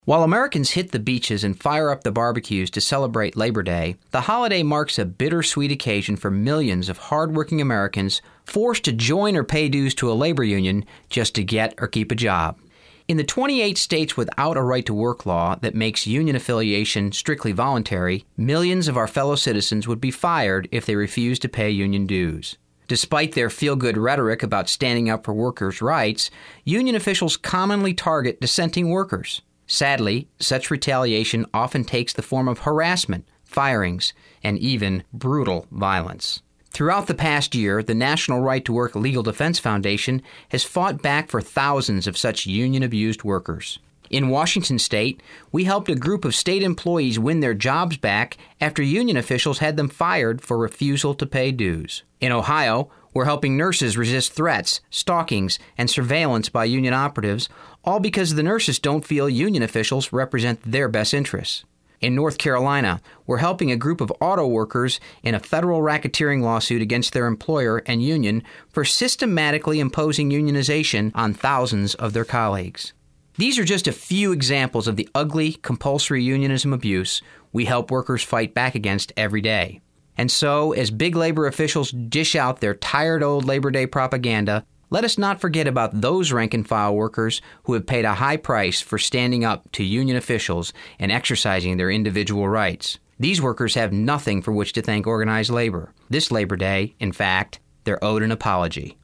While Americans hit the beaches and fire up the barbecues to celebrate Labor Day, the holiday marks a bittersweet occasion for millions of hardworking Americans forced to join or pay dues to a labor union just to get or keep a job. In the 28 states without a right-to-work law that makes union affiliation strictly voluntary, millions of our fellow citizens would be fired if they refused to pay union dues. Despite their feel-good rhetoric about standing up for workers' rights, union officials commonly target dissenting workers. Sadly, such retaliation often takes the form of harassment, firings, and even brutal violence. Throughout the past year, the National Right to Work Legal Defense Foundation has fought back for thousands of such union-abused workers. In Washington state, we helped a group of state employees win their jobs back after union officials had them fired for refusal to pay dues. In Ohio, we're helping nurses resist threats, stalkings, and surveillance by union operatives, all because the nurses don't feel union officials represent their best interests. In North Carolina, we're helping a group of auto workers in a federal racketeering lawsuit against their employer and union for systematically imposing unionization on thousands of their colleagues. These are just a few examples of the ugly, compulsory unionism abuse we help workers fight back against every day. And so, as big labor officials dish out their tired old Labor Day propaganda, let us not forget about those rank-and-file workers who have paid a high price for standing up to union officials and exercising their individual rights. These workers have nothing for which to thank organized labor. This Labor Day, in fact, they're owed an apology.